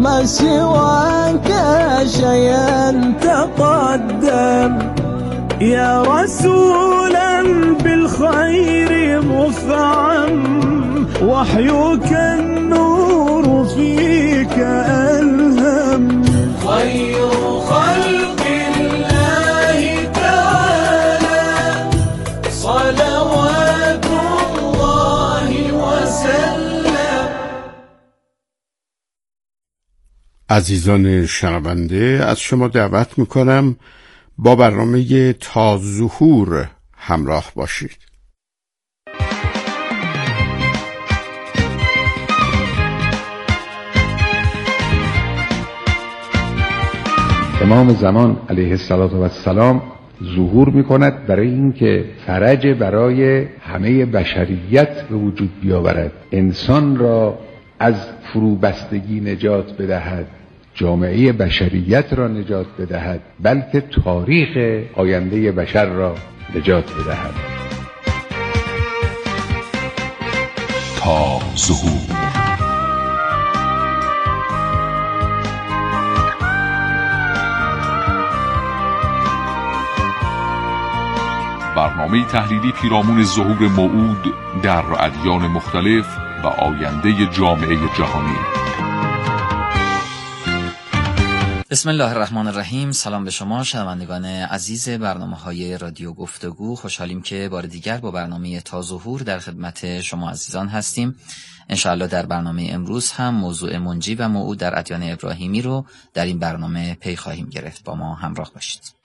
ما سواك شيئا تقدم يا رسولا بالخير مفعم وحيك النور فيك ألهم خير خلق الله تعالى صلوات الله وسلم. عزیزان شنونده، از شما دعوت میکنم با برنامه تا ظهور همراه باشید. امام زمان علیه السلام ظهور میکند برای اینکه فرج برای همه بشریت به وجود بیاورد، انسان را از فروبستگی نجات بدهد، جامعه بشریت را نجات بدهد، بلکه تاریخ آینده بشر را نجات بدهد. تا ظهور برنامه تحلیلی پیرامون ظهور موعود در ادیان مختلف و آینده جامعه جهانی. بسم الله الرحمن الرحیم. سلام به شما شنوندگان عزیز برنامه‌های رادیو گفتگو. خوشحالیم که بار دیگر با برنامه تا ظهور در خدمت شما عزیزان هستیم. انشاءالله در برنامه امروز هم موضوع منجی و موعود در ادیان ابراهیمی رو در این برنامه پی خواهیم گرفت. با ما همراه باشید.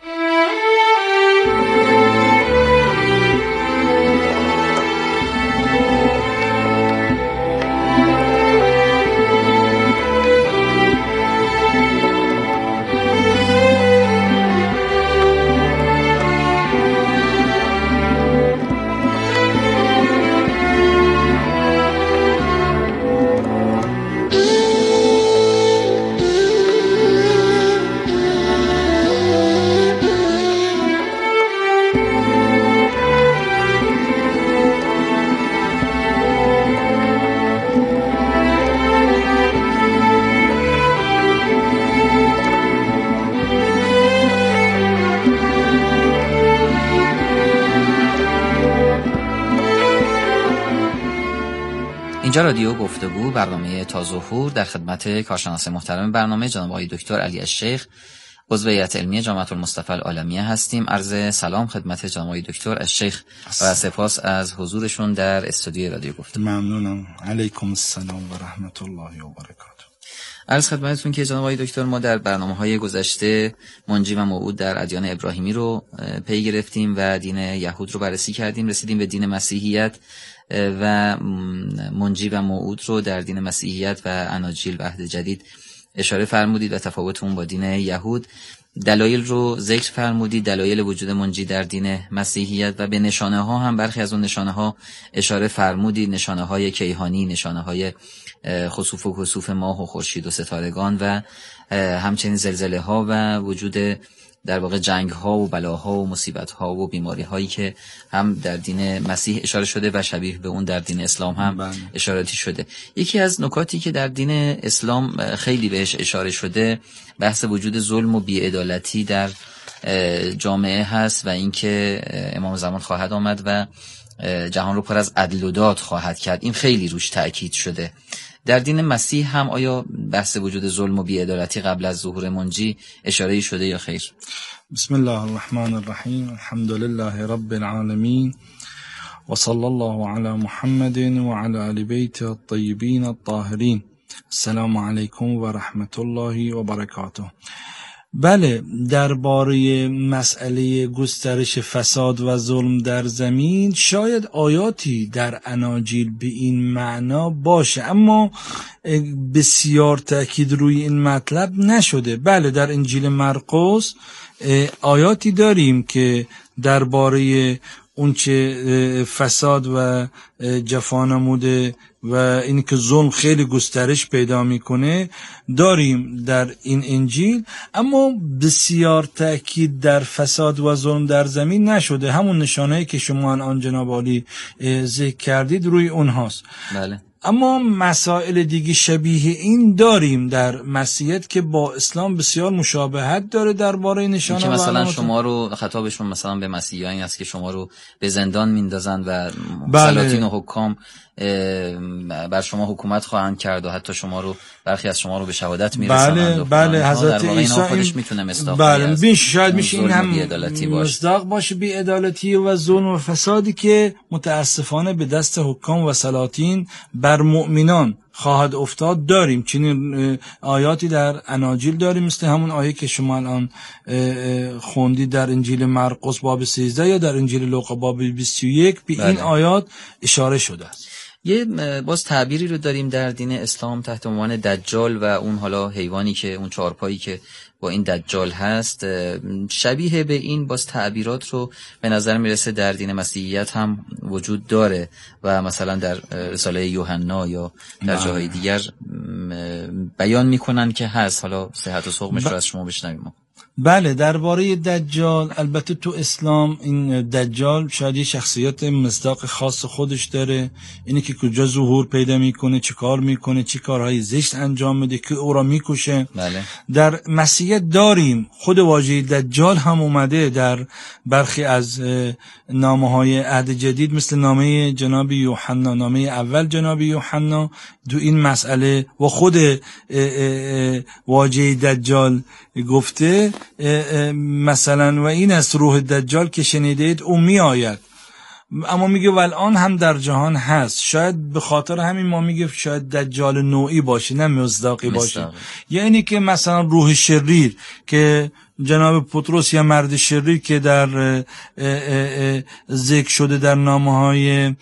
اینجا رادیو گفتگو، برنامه تا ظهور، در خدمت کارشناس محترم برنامه جناب آقای دکتر علی الشیخ، عضو هیئت علمی جامعه المصطفى العالمیه هستیم. عرض سلام خدمت جناب آقای دکتر الشیخ و سپاس از حضورشون در استودیوی رادیو گفتگو. ممنونم. علیکم السلام و رحمت الله و برکاته. عرض خدمتتون که جناب آقای دکتر، ما در برنامه‌های گذشته منجی و موعود در ادیان ابراهیمی رو پی گرفتیم و دین یهود رو بررسی کردیم، رسیدیم به دین مسیحیت و منجی و موعود رو در دین مسیحیت و اناجیل و عهد جدید اشاره فرمودید و تفاوت اون با دین یهود. دلایل رو ذکر فرمودید، دلایل وجود منجی در دین مسیحیت، و به نشانه ها هم برخی از اون نشانه ها اشاره فرمودید، نشانه های کیهانی، نشانه های خسوف و کسوف ماه و خورشید و ستارگان و همچنین زلزله ها و وجود در واقع جنگ ها و بلاها و مصیبت ها و بیماری هایی که هم در دین مسیح اشاره شده و شبیه به اون در دین اسلام هم اشاراتی شده. یکی از نکاتی که در دین اسلام خیلی بهش اشاره شده بحث وجود ظلم و بی‌عدالتی در جامعه هست و اینکه امام زمان خواهد آمد و جهان رو پر از عدل و داد خواهد کرد. این خیلی روش تأکید شده. در دین مسیح هم آیا بحث وجود ظلم و بی‌عدالتی قبل از ظهور منجی اشاره‌ای شده یا خیر؟ بسم الله الرحمن الرحیم. الحمد لله رب العالمین و صلی الله علی محمد و علی آل بیت الطیبین الطاهرین. السلام علیکم و رحمت الله و برکاته. بله، درباره مسئله گسترش فساد و ظلم در زمین شاید آیاتی در اناجیل به این معنا باشه، اما بسیار تأکید روی این مطلب نشده. بله، در انجیل مرقس آیاتی داریم که درباره اونچه فساد و جفا نموده و این که ظلم خیلی گسترش پیدا میکنه داریم در این انجیل، اما بسیار تأکید در فساد و ظلم در زمین نشده. همون نشانه‌ای که شما آن جناب عالی ذکر کردید روی اونهاست. بله. اما مسائل دیگه شبیه این داریم در مسیحیت که با اسلام بسیار مشابهت داره درباره نشانه که مثلا شما رو خطابشون مثلا به مسیحیان این است که شما رو به زندان میندازن و سلاطین و حکام بر شما حکومت خواهند کرد و حتی شما رو برخی از شما رو به شهادت میرسانند. بله حضرت عیسی خودش میتونه مصداق بله شاید میشه این هم مصداق باشه بی‌عدالتی و ظلم و فسادی که متاسفانه به دست حکام و سلاطین بر مؤمنان خواهد افتاد. داریم چنین آیاتی در اناجیل داریم، مثل همون آیه که شما الان خوندید در انجیل مرقس باب 13 یا در انجیل لوقا باب 21 به این آیات اشاره شده است. یه باز تعبیری رو داریم در دین اسلام تحت عنوان دجال و اون حالا حیوانی که اون چهارپایی که با این دجال هست، شبیه به این باز تعبیرات رو به نظر میرسه در دین مسیحیت هم وجود داره و مثلا در رساله یوحنا یا در جاهای دیگر بیان میکنن که هست. حالا صحت و سقمش رو از شما بشنویم. بله درباره دجال، البته تو اسلام این دجال شاید یه شخصیت مصداق خاص خودش داره، اینه که کجا ظهور پیدا میکنه، چه کار میکنه، چه کارهای زشت انجام میده که او را میکشه. بله. در مسیحیت داریم خود واژه دجال هم اومده در برخی از نامه‌های عهد جدید، مثل نامه جناب یوحنا، نامه اول جناب یوحنا دو این مسئله و خود واژه دجال گفته مثلا و این است روح دجال که شنیدید او می آید، اما میگه والآن هم در جهان هست. شاید به خاطر همین ما میگه شاید دجال نوعی باشه نه مصداقی باشه. یعنی که مثلا روح شریر که جناب پطرس یا مرد شریر که در ذکر شده در نامه‌های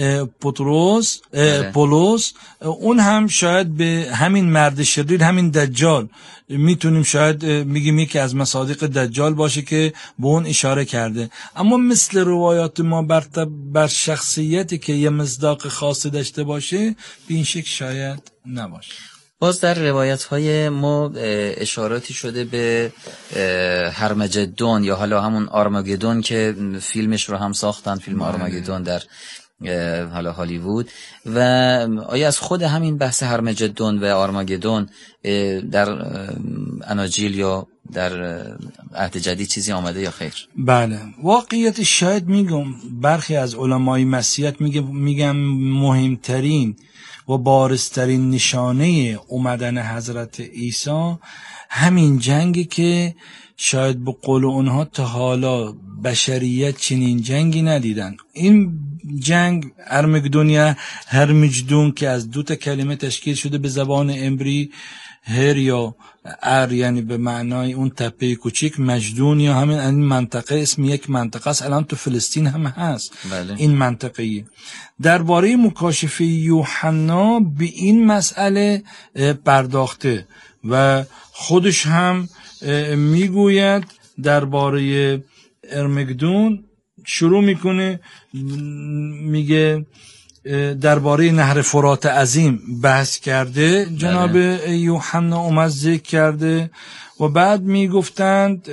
پولس، اون هم شاید به همین مرد شریر، همین دجال میتونیم شاید میگیم یکی از مصادیق دجال باشه که به اون اشاره کرده. اما مثل روایات ما بر شخصیتی که یه مصداق خاصی داشته باشه به این شکل شاید نباشه. باز در روایت‌های ما اشاراتی شده به هرمجدون یا حالا همون آرماگدون که فیلمش رو هم ساختن، فیلم آرماگدون در حالا هالیوود. و آیا از خود همین بحث هرمجدون و آرماگدون در اناجیل یا در عهد جدید چیزی آمده یا خیر؟ بله واقعیت شاید میگم برخی از علمای مسیحیت میگم مهمترین و بارزترین نشانه اومدن حضرت عیسی همین جنگی که شاید به قول اونها تا حالا بشریت چنین جنگی ندیدن. این جنگ هرمجدون که از دو تا کلمه تشکیل شده به زبان عبری، هر یا ار یعنی به معنای اون تپه کوچیک، مجدون یا همین این منطقه اسم یک منطقه است، الان تو فلسطین هم هست. بله. این منطقه درباره مکاشفه یوحنا به این مسئله پرداخته و خودش هم میگوید درباره ارمگدون شروع میکنه، میگه درباره نهر فرات عظیم بحث کرده، جناب یوحنا اومد ذکر کرده و بعد میگفتند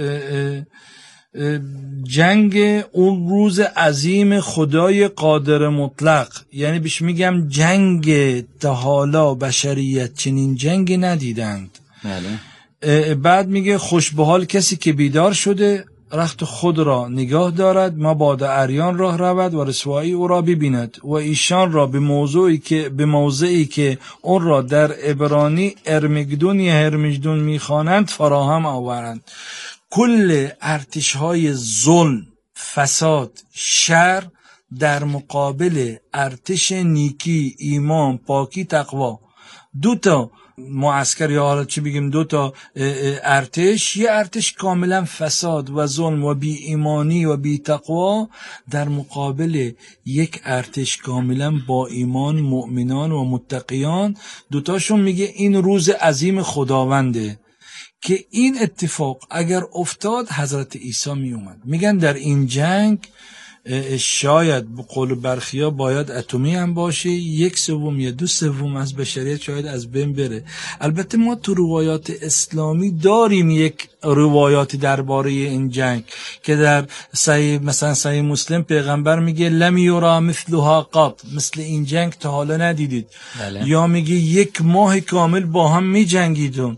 جنگ اون روز عظیم خدای قادر مطلق، یعنی بهش میگم جنگ تا حالا بشریت چنین جنگی ندیدند. بعد میگه خوش به حال کسی که بیدار شده رخت خود را نگاه دارد، مبادا عریان راه رود و رسوایی او را ببیند و ایشان را به موضعی که اون را در عبرانی ارمگدون یا هرمجدون میخوانند فراهم آورند. کل ارتش‌های ظلم، فساد، شر در مقابل ارتش نیکی، ایمان، پاکی، تقوا، دو تا معسکر یا حالا چی بگیم دو تا ارتش، یه ارتش کاملا فساد و ظلم و بی ایمانی و بی تقوا در مقابل یک ارتش کاملا با ایمان، مؤمنان و متقیان، دوتاشون میگه این روز عظیم خداونده که این اتفاق اگر افتاد حضرت عیسی می اومد. میگن در این جنگ شاید به قول برخیا باید اتمی هم باشه، 1/3 یا 2/3 از بشریت شاید از بین بره. البته ما تو روایات اسلامی داریم یک روایاتی درباره این جنگ که در مثلا صحیح مسلم پیغمبر میگه لم یرا مثلها قط، مثل این جنگ تا حالا ندیدید. بله. یا میگه 1 ماه کامل با هم میجنگیدون.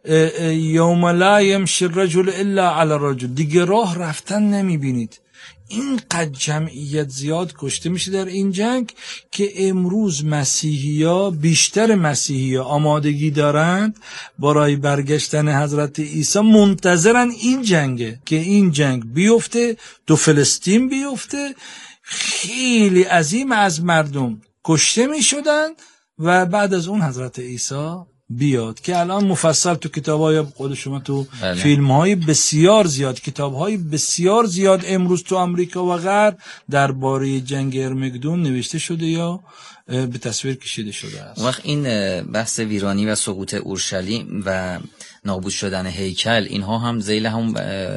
یوم لا یمشی الرجل الا علی الرجل، دیگه راه رفتن نمیبینید. اینقدر جمعیت زیاد کشته میشه در این جنگ که امروز مسیحی‌ها، بیشتر مسیحی‌ها آمادگی دارند برای برگشتن حضرت عیسی، منتظرن این جنگه که این جنگ بیفته، تو فلسطین بیفته. خیلی عظیم از مردم کشته میشدن و بعد از اون حضرت عیسی بیاد که الان مفصل تو کتاب‌های خود شما تو فیلم‌های بسیار زیاد، کتاب‌های بسیار زیاد امروز تو آمریکا و غرب درباره جنگ ارمگدون نوشته شده یا به تصویر کشیده شده است. وقت این بحث ویرانی و سقوط اورشلیم و نابود شدن هیکل، اینها هم ذیل هم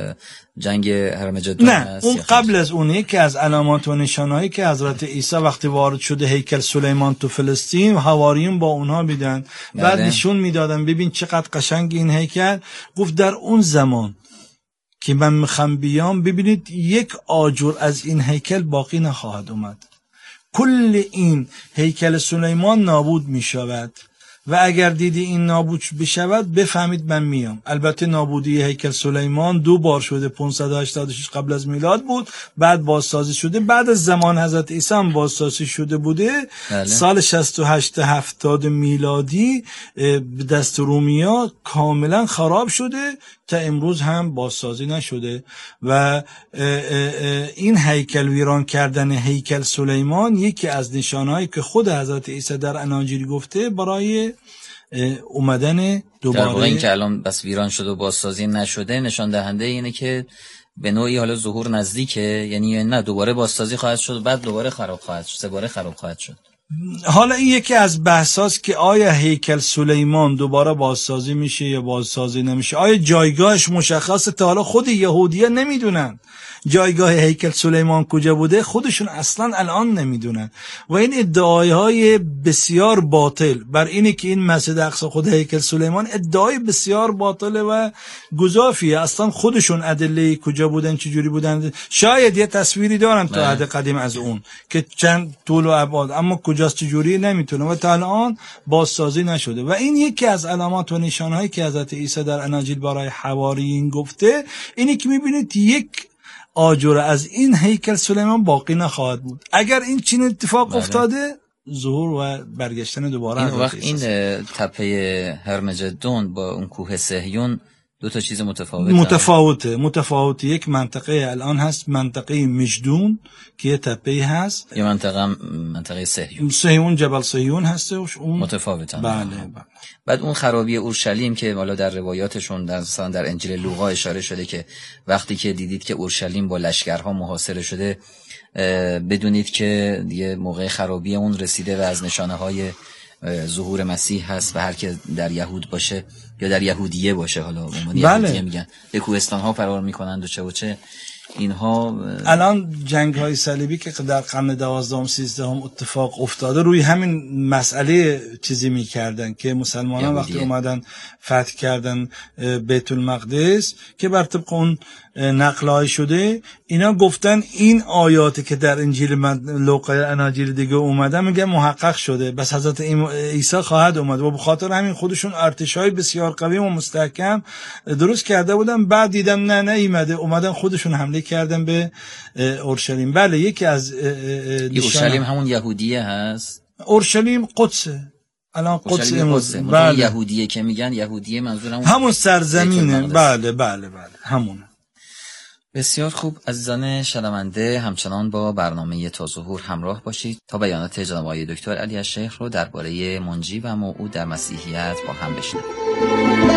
جنگ هرمجدون هست؟ نه، اون قبل از اونه که از علامات و نشانهایی که حضرت عیسی وقتی وارد شده هیکل سلیمان تو فلسطین، حواریون با اونها بیدن، بعد نشون میدادن ببین چقدر قشنگ این هیکل. گفت در اون زمان که من میخوام بیام ببینید 1 آجر از این هیکل باقی نخواهد اومد، کل این هیکل سلیمان نابود میشود و اگر دیدی این نابود بشود بفهمید من میام. البته نابودی هیکل سلیمان 2 بار شده، 586 قبل از میلاد بود، بعد بازسازی شده، بعد از زمان حضرت عیسی هم بازسازی شده بوده. سال 68-70 میلادی به دست رومیا کاملا خراب شده، تا امروز هم بازسازی نشده و این هیکل ویران کردن هیکل سلیمان یکی از نشانهایی که خود حضرت عیسی در اناجیل گفته برای اومدن دوباره. در واقع این که الان بس ویران شده و بازسازی نشده نشان دهنده اینه که به نوعی حالا ظهور نزدیکه، یعنی نه دوباره بازسازی خواهد شد، بعد دوباره خراب خواهد شد، 3 باره خراب خواهد شد. حالا این یکی از بحثاست که آیا هیکل سلیمان دوباره بازسازی میشه یا بازسازی نمیشه، آیا جایگاهش مشخصه؟ تا حالا خود یهودی‌ها نمیدونن جایگاه هیکل سلیمان کجا بوده، خودشون اصلا الان نمیدونن و این ادعاهای بسیار باطل بر اینه که این مسجد اقصی خود هیکل سلیمان، ادعای بسیار باطله و گزافیه. اصلا خودشون ادله کجا بودن چجوری بودن، شاید یه تصویری دارن تو عهد قدیم از اون که چند طول و ابعاد، اما کجاست چجوری نمیتونه و تا الان بازسازی نشده. و این یکی از علامات و نشانهایی که حضرت عیسی در اناجیل برای حواریین گفته، اینی که میبینید 1 آجر از این هیکل سلیمان باقی نخواهد بود. اگر این چین اتفاق افتاده، ظهور و برگشتن دوباره این وقت این تپه هرمجدون با اون کوه صهیون 2 تا چیز متفاوته. یک منطقه الان هست منطقه مجدون که یه تپه هست، یه منطقه صهیون جبل صهیون هستش، اون متفاوتن. بله. بعد اون خرابی اورشلیم که حالا در روایاتشون در انجیل لوقا اشاره شده که وقتی که دیدید که اورشلیم با لشکرها محاصره شده، بدونید که دیگه موقع خرابی اون رسیده و از نشانه‌های ظهور مسیح هست و هر که در یهود باشه یا در یهودیه باشه، حالا عمومی یهودیه میگن، به کوهستان‌ها فرار میکنند و چه اینها. الان جنگ‌های صلیبی که در قرن 12-13 اتفاق افتاده، روی همین مسئله چیزی میکردن که مسلمانان وقتی اومدن فتح کردن بیت المقدس که بر طبق اون نقل‌های شده، اینا گفتن این آیاتی که در انجیل لوقا اناجیل دیگه اومدن میگه محقق شده، بس حضرت عیسی خواهد اومد و به خاطر همین خودشون ارتشای بسیار قوی و مستحکم درست کرده بودن. بعد دیدم نه اومدن خودشون حمله کردن به اورشلیم. بله، یکی از اورشلیم همون یهودیه هست. اورشلیم قدسه، الان قدس امروز. بله. یهودیه که میگن یهودیه منظور همون سرزمینه. بله همونه. بسیار خوب عزیزان شنونده، همچنان با برنامه تا ظهور همراه باشید تا بیانات جناب آقای دکتر علی الشیخ رو درباره منجی و موعود در مسیحیت با هم بشنویم.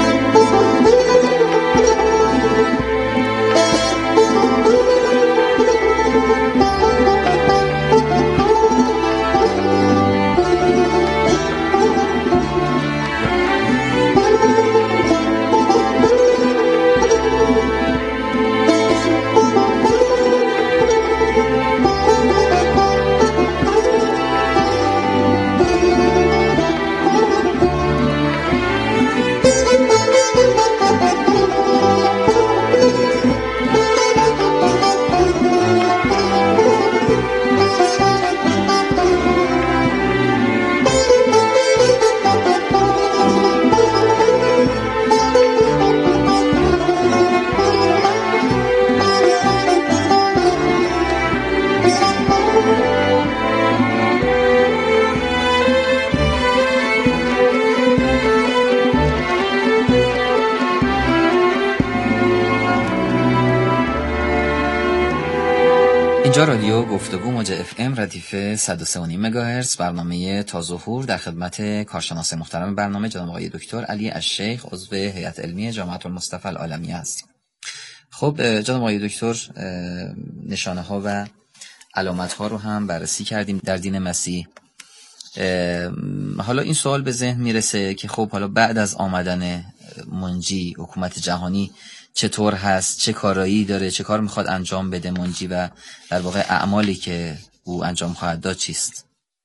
اینجا رادیو گفتگو موج اف ام ردیف 103.5 مگاهرتز، برنامه تا ظهور، در خدمت کارشناس محترم برنامه جناب آقای دکتر علی الشیخ، عضو هیئت علمی جامعه المصطفى العالمیه هستیم. خب جناب آقای دکتر، نشانه ها و علامت ها رو هم بررسی کردیم در دین مسیح. حالا این سوال به ذهن میرسه که خب حالا بعد از آمدن منجی، حکومت جهانی چطور هست، چه کارایی داره، چه کار میخواد انجام بده منجی و در واقع اعمالی که او انجام خواهد داد چیست؟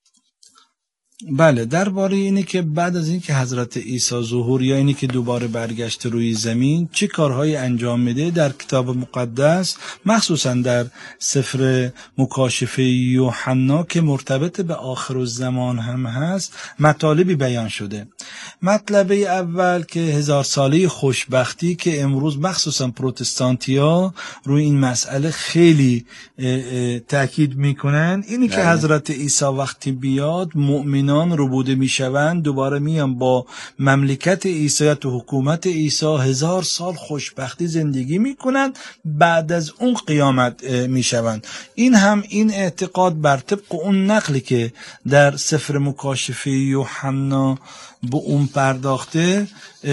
بله، درباره اینه که بعد از اینکه حضرت عیسی ظهور یا اینی که دوباره برگشت روی زمین چه کارهایی انجام میده، در کتاب مقدس مخصوصا در سفر مکاشفه یوحنا که مرتبط به آخر الزمان هم هست مطالبی بیان شده. مطلب اول که 1000 ساله خوشبختی که امروز مخصوصا پروتستانتیا روی این مسئله خیلی تاکید میکنن، اینی که حضرت عیسی وقتی بیاد مؤمنان ربوده میشوند، دوباره میان با مملکت عیسایت و حکومت عیسی 1000 سال خوشبختی زندگی میکنند، بعد از اون قیامت میشوند. این هم این اعتقاد بر طبق اون نقلی که در سفر مکاشفه یوحنا به اون پرداخته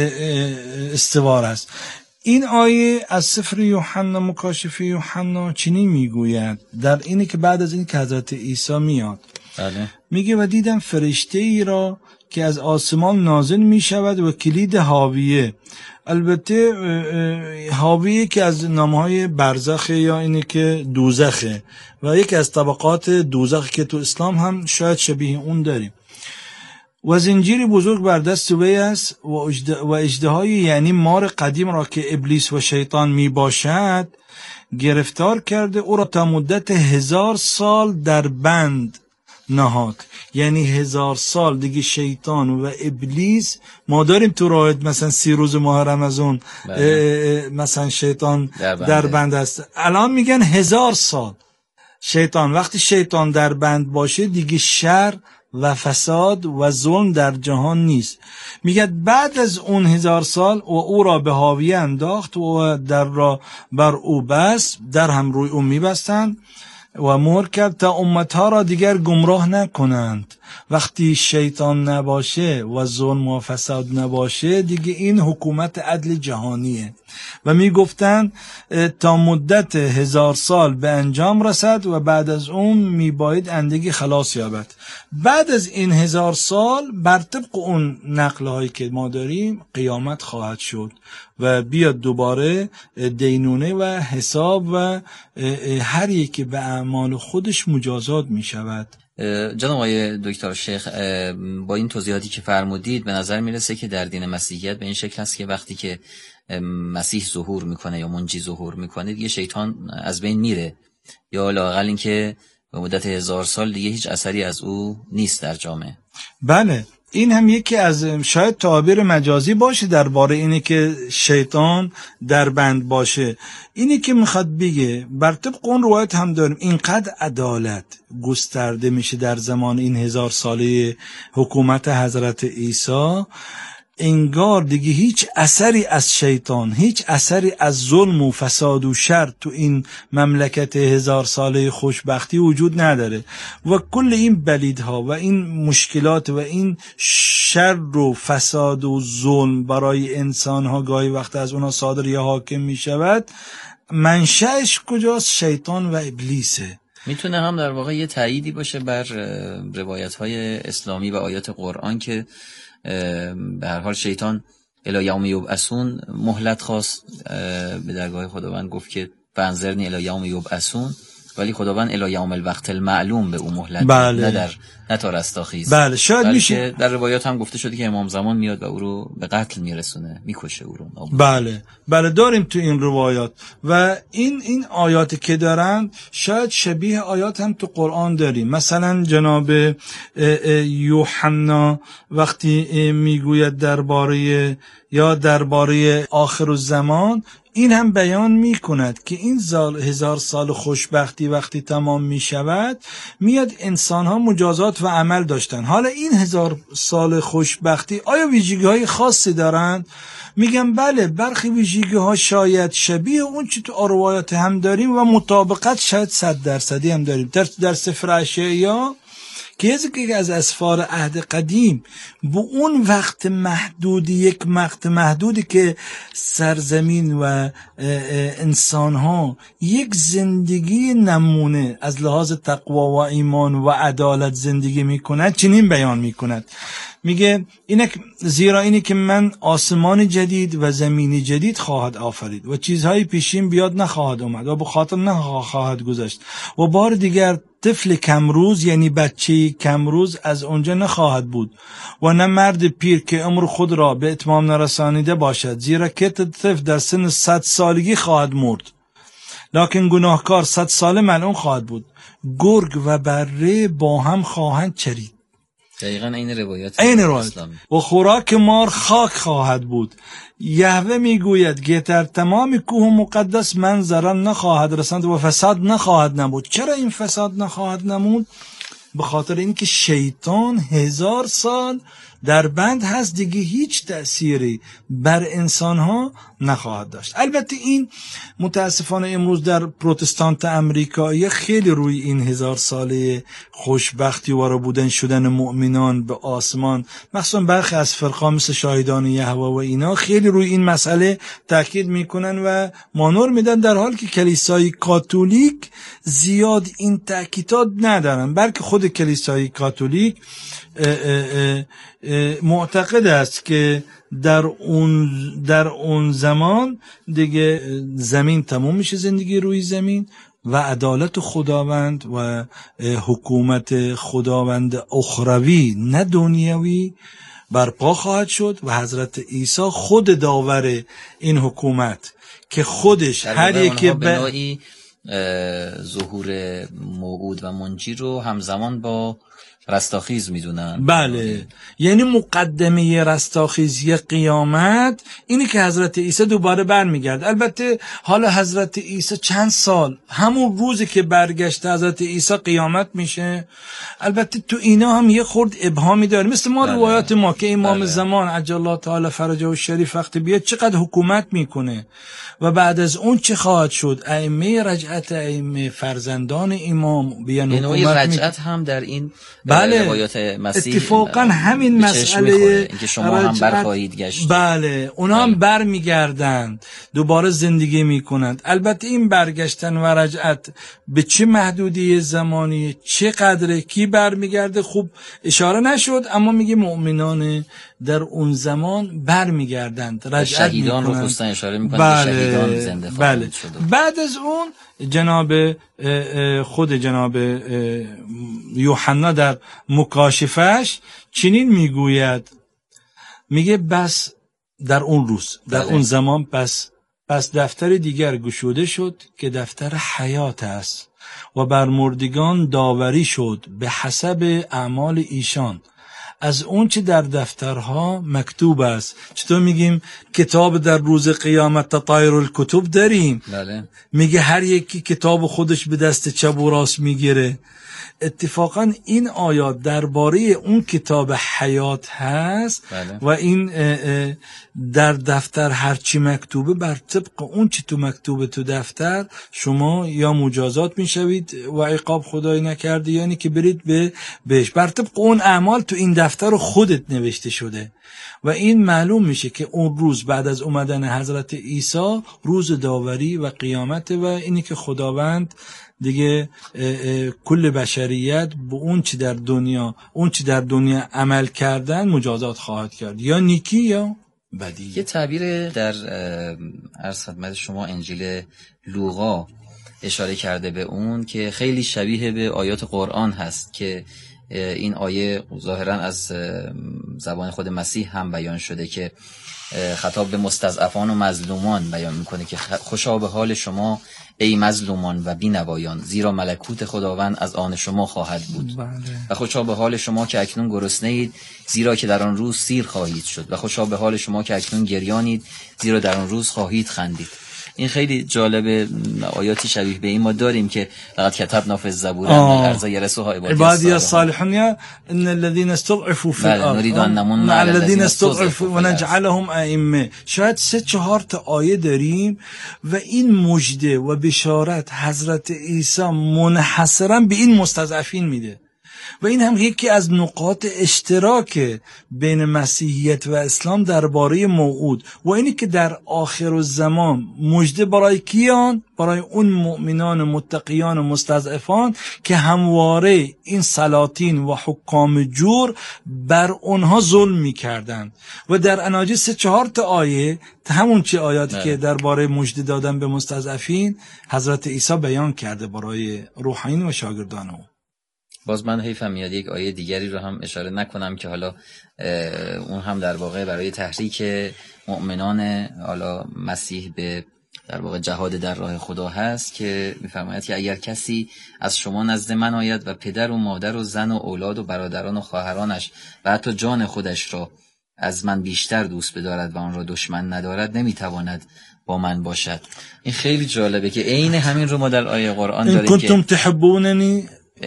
استوار است. این آیه از سفر یوحنا، مکاشفه یوحنا چنین میگوید در اینی که بعد از این که حضرت عیسی میاد، میگه و دیدم فرشته ای را که از آسمان نازل می شود و کلید حاویه. البته حاویه که از نامهای برزخه یا اینه که دوزخه و یکی از طبقات دوزخ که تو اسلام هم شاید شبیه اون داریم. و زنجیری بزرگ بر دست وی است و اژدهای یعنی مار قدیم را که ابلیس و شیطان می باشد گرفتار کرده، او را تا مدت 1000 سال در بند نهاد. یعنی 1000 سال دیگه شیطان و ابلیس، ما داریم تو روایت مثلا 30 روز ماه رمضان مثلا شیطان در بند است، الان میگن 1000 سال شیطان. وقتی شیطان در بند باشه دیگه شر و فساد و ظلم در جهان نیست. میگه بعد از اون 1000 سال و او را به حاویه انداخت و در را بر او بست، در هم روی او میبستند و مهر کرد تا امتها را دیگر گمراه نکنند. وقتی شیطان نباشه و ظلم و فساد نباشه دیگه این حکومت عدل جهانیه و میگفتن تا مدت 1000 سال به انجام رسد و بعد از اون میباید اندگی خلاص یابد. بعد از این 1000 سال بر طبق اون نقلهایی که ما داریم قیامت خواهد شد و بیاد دوباره دینونه و حساب و هر یکی به اعمال خودش مجازات می شود. جناب آقای دکتر شیخ، با این توضیحاتی که فرمودید به نظر میرسه که در دین مسیحیت به این شکل است که وقتی که مسیح ظهور میکنه یا منجی ظهور میکنه دیگه شیطان از بین میره، یا لااقل این که به مدت 1000 سال دیگه هیچ اثری از او نیست در جامعه. بله، این هم یکی از شاید تعبیر مجازی باشه درباره اینه که شیطان در بند باشه. اینی که میخواد بگه بر طبق اون روایت هم داریم اینقدر عدالت گسترده میشه در زمان این 1000 ساله حکومت حضرت عیسی، انگار دیگه هیچ اثری از شیطان، هیچ اثری از ظلم و فساد و شر تو این مملکت 1000 ساله خوشبختی وجود نداره و کل این بلیدها و این مشکلات و این شر و فساد و ظلم برای انسانها گاهی وقت از اونا صادر یا حاکم می شود، منشأش کجاست؟ شیطان و ابلیسه. میتونه هم در واقع یه تأییدی باشه بر روایت‌های اسلامی و آیات قرآن که به هر حال شیطان الی یوم یبعثون مهلت خواست به درگاه خداوند، گفت که فانظرنی الی یوم یبعثون، ولی خداوند الی یوم الوقت المعلوم به او مهلت بله. نه تا رستاخیز. بله، شاید میشه در روایات هم گفته شده که امام زمان میاد و او رو به قتل میرسونه، میکشه او رو. بله داریم تو این روایات و این آیاتی که دارن شاید شبیه آیات هم تو قرآن داریم. مثلا جناب یوحنا وقتی میگوید درباره آخر الزمان، این هم بیان می کند که این 1000 سال خوشبختی وقتی تمام می شود میاد انسان ها مجازات و عمل داشتن. حالا این 1000 سال خوشبختی آیا ویژگی های خاصی دارند؟ میگم بله، برخی ویژگی ها شاید شبیه اون چی تو روایات هم داریم و مطابقت شاید 100% هم داریم. در سفر اشعیا که از اسفار عهد قدیم به اون وقت محدودی، یک وقت محدودی که سرزمین و انسانها یک زندگی نمونه از لحاظ تقوا و ایمان و عدالت زندگی میکنند، چنین بیان میکند. میگه زیرا اینی که من آسمان جدید و زمین جدید خواهد آفرید و چیزهای پیشین بیاد نخواهد اومد و به خاطر نخواهد گذاشت و بار دیگر طفل کمروز یعنی بچه کمروز از اونجا نخواهد بود و نه مرد پیر که عمر خود را به اتمام نرسانیده باشد، زیرا که طفل در سن 100 سالگی خواهد مرد لکن گناهکار 100 ساله ملعون خواهد بود. گرگ و بره با هم خواهند چرید. دقیقاً این روایت و خوراک مار خاک خواهد بود. یهوه میگوید که در تمام کوه مقدس من ضرر نخواهد رساند و فساد نخواهد نمود. چرا این فساد نخواهد نمود؟ به خاطر اینکه شیطان 1000 سال در بند هست، دیگه هیچ تأثیری بر انسانها نخواهد داشت. البته این متاسفانه امروز در پروتستانت امریکایی خیلی روی این 1000 ساله خوشبختی و بودن شدن مؤمنان به آسمان، مخصوصا برخی از فرقا مثل شاهدان یهوه و اینا، خیلی روی این مسئله تاکید میکنن و مانور میدن، در حالی که کلیسای کاتولیک زیاد این تاکیدات ندارن، بلکه خود کلیسای کاتولیک معتقد است که در اون زمان دیگه زمین تموم میشه، زندگی روی زمین و عدالت خداوند و حکومت خداوند اخروی نه دنیوی برپا خواهد شد و حضرت عیسی خود داور این حکومت که خودش هر یکی به نوعی ظهور موعود و منجی رو همزمان با رستاخیز میدونن. بله، یعنی مقدمه رستاخیزی قیامت اینی که حضرت عیسی دوباره برمیگرد. البته حالا حضرت عیسی چند سال، همون روزی که برگشت حضرت عیسی قیامت میشه. البته تو اینا هم یه خورد ابهامی داره، مثل ما روایات ما که امام زمان عجل الله تعالی فرجه و شریف وقتی بیاد چقدر حکومت میکنه و بعد از اون چه خواهد شد. ائمه رجعت، ائمه فرزندان امام بیان حکومت رجعت هم در این روایات مسیح اتفاقا همین مسئله اینکه شما هم برخواهید گشت. بله، اونا هم برمیگردند، دوباره زندگی میکنند. البته این برگشتن و رجعت به چه محدودی زمانی، چه قدره، کی برمیگرده خوب اشاره نشد، اما میگه مؤمنان در اون زمان برمیگردند، رجعت شهیدان میکنند. رو خصوصا اشاره میکنند که شهیدان زنده خواهند شد. بعد از اون خود جناب یوحنا در مکاشفش چنین میگوید، میگه بس در اون روز، در اون زمان پس دفتر دیگر گشوده شد که دفتر حیات است و بر مردگان داوری شد به حسب اعمال ایشان از اون چه در دفترها مکتوب است. چطور میگیم کتاب در روز قیامت تطایر الکتب داریم؟ بله. میگه هر یکی کتاب خودش به دست چپ و راست میگیره. اتفاقا این آیات درباره اون کتاب حیات هست. بله. و این در دفتر هرچی مکتوبه بر طبق اون چی تو مکتوبه تو دفتر شما یا مجازات میشوید و عقاب خدای نکرده، یعنی که برید بهش بر طبق اون اعمال تو این دفتر خودت نوشته شده. و این معلوم میشه که اون روز بعد از اومدن حضرت عیسی روز داوری و قیامت و اینی که خداوند دیگه کل بشریت به اون چی در دنیا عمل کردن مجازات خواهد کرد، یا نیکی یا بدی. یه تعبیر در عرض خدمت شما انجیل لوقا اشاره کرده به اون که خیلی شبیه به آیات قرآن هست که این آیه ظاهرا از زبان خود مسیح هم بیان شده که خطاب به مستضعفان و مظلومان بیان میکنه که خوشا به حال شما ای مظلومان و بینوایان، زیرا ملکوت خداوند از آن شما خواهد بود. بله. و خوشا به حال شما که اکنون گرسنه اید، زیرا که در آن روز سیر خواهید شد. و خوشا به حال شما که اکنون گریانید، زیرا در آن روز خواهید خندید. این خیلی جالبه. آیاتی شبیه به این ما داریم که لقد كتبنا في الزبور ان الارض يرثها عبادی الصالحون ان الذين استضعفوا في الارض نريد ان نمن على الذين استضعفوا ونجعلهم ائمه. شاید 3-4 تا آیه داریم و این مژده و بشارت حضرت عیسی منحصرا به این مستضعفین میده و این هم یکی از نقاط اشتراک بین مسیحیت و اسلام درباره موعود و اینی که در آخر الزمان مژده برای کیان؟ برای اون مؤمنان متقیان و مستضعفان که همواره این سلاطین و حکام جور بر اونها ظلم می‌کردند و در اناجیل 3-4 تا آیه همون چه آیاتی که درباره مژده دادن به مستضعفین حضرت عیسی بیان کرده برای روحانیون و شاگردان او. باز من حیفم میاد یک آیه دیگری رو هم اشاره نکنم که حالا اون هم در واقع برای تحریک مؤمنان حالا مسیح به در واقع جهاد در راه خدا هست که میفرماید که اگر کسی از شما نزد من آید و پدر و مادر و زن و اولاد و برادران و خواهرانش و حتی جان خودش را از من بیشتر دوست بدارد و آن را دشمن ندارد نمیتواند با من باشد. این خیلی جالبه که عین همین رو ما در آیه قرآن داریم که کنتم تحبوننی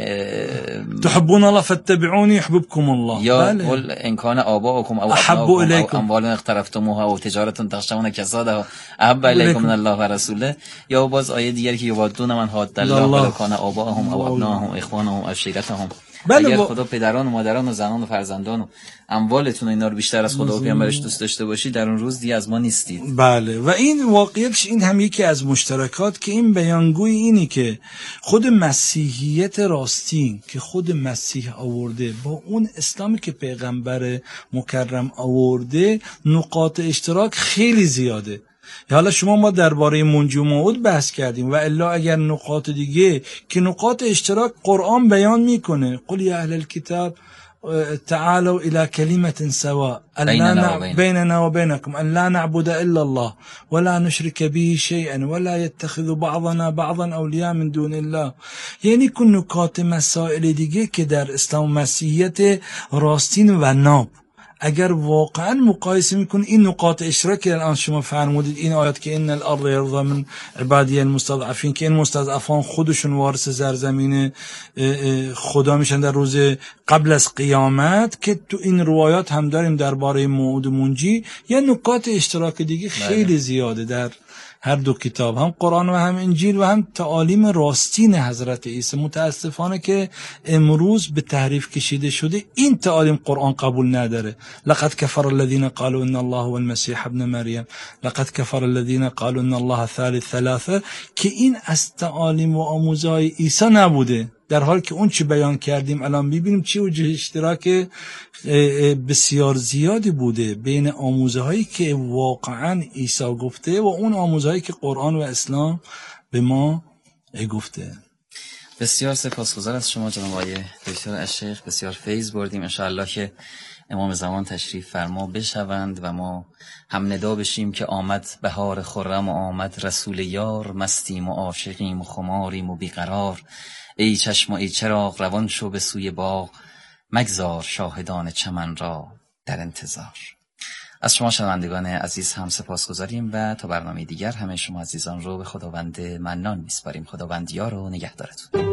تحبون الله فاتبعوني يحببكم الله. یا قل ان كان آباؤكم او ابناؤكم او اموال اقترفتموها او تجارة تخشون کسادها احب الیکم من الله و رسوله. یا باز آیه دیگری که یودون من حاد الله ولو كان آباؤهم او ابناؤهم او اخوانهم او عشیرتهم. اگر خدا پدران و مادران و زنان و فرزندان و اموالتون و اینا رو بیشتر از خدا و پیامبرش دوست داشته باشید در اون روز دیگه از ما نیستید. بله و این واقعیتش این هم یکی از مشترکات که این بیانگوی اینی که خود مسیحیت راستین که خود مسیح آورده با اون اسلامی که پیغمبر مکرم آورده نقاط اشتراک خیلی زیاده. حالا شما ما درباره منجی و موعود بحث کردیم و الا اگر نقاط دیگه که نقاط اشتراک قرآن بیان میکنه قل یا اهل الكتاب تعالوا الى كلمة سواء بيننا وبينكم ان لا نعبد الا الله ولا نشرك به شيئا ولا يتخذ بعضنا بعضا اولیاء من دون الله. یعنی کن نکات مسائل دیگه که در اسلام مسیحیت راستین و ناب اگر واقعا مقایسه میکنید این نقاط اشتراک که الان شما فرمودید این آیات که ان الارض یرضى من عبادی المستضعفین که این مستضعفان خودشون وارث زرزمین خدا میشن در روز قبل از قیامت که تو این روایات هم داریم درباره موعود منجی. یا نکات اشتراک دیگه خیلی زیاده در هر دو کتاب هم قرآن و هم انجیل و هم تعالیم راستین حضرت عیسی. متاسفانه که امروز به تحریف کشیده شده این تعالیم قرآن قبول نداره. لقد كفر الذين قالوا ان الله هو المسيح ابن مریم لقد كفر الذين قالوا ان الله ثالث ثلاثه که این از تعالیم و آموزهای عیسی نبوده، در حالی که اون چی بیان کردیم الان ببینیم چی وجه اشتراک بسیار زیادی بوده بین آموزهایی که واقعا عیسی گفته و اون آموزهایی که قرآن و اسلام به ما گفته. بسیار سپاسگزار از شما جناب آقای دکتر الشیخ، بسیار فیض بردیم. انشاءالله که امام زمان تشریف فرما بشوند و ما هم ندا بشیم که آمد بهار خرم و آمد رسول یار، مستیم و عاشقیم و خماریم و بیقرار. ای چشم و ای چراغ روان شو به سوی باغ، مگذار شاهدان چمن را در انتظار. از شما شنوندگان عزیز هم سپاسگزاریم و تا برنامه دیگر همه شما عزیزان رو به خداوند منان میسپاریم. خداوند یار و نگهدارتون.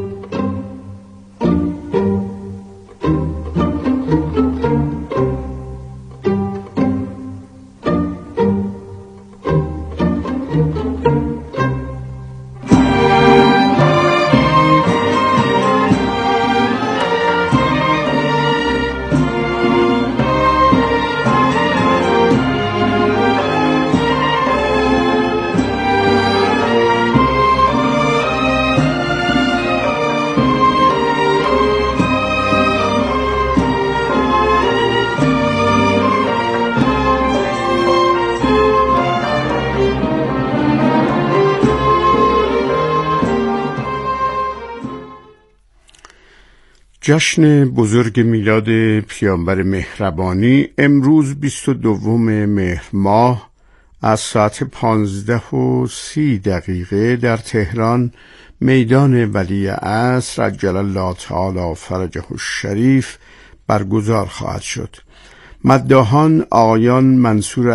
جشن بزرگ میلاد پیامبر مهربانی امروز 22 مهر ماه از ساعت 15:30 در تهران میدان ولی عصر عجل الله تعالی فرجه الشریف برگزار خواهد شد. مداحان آقایان منصور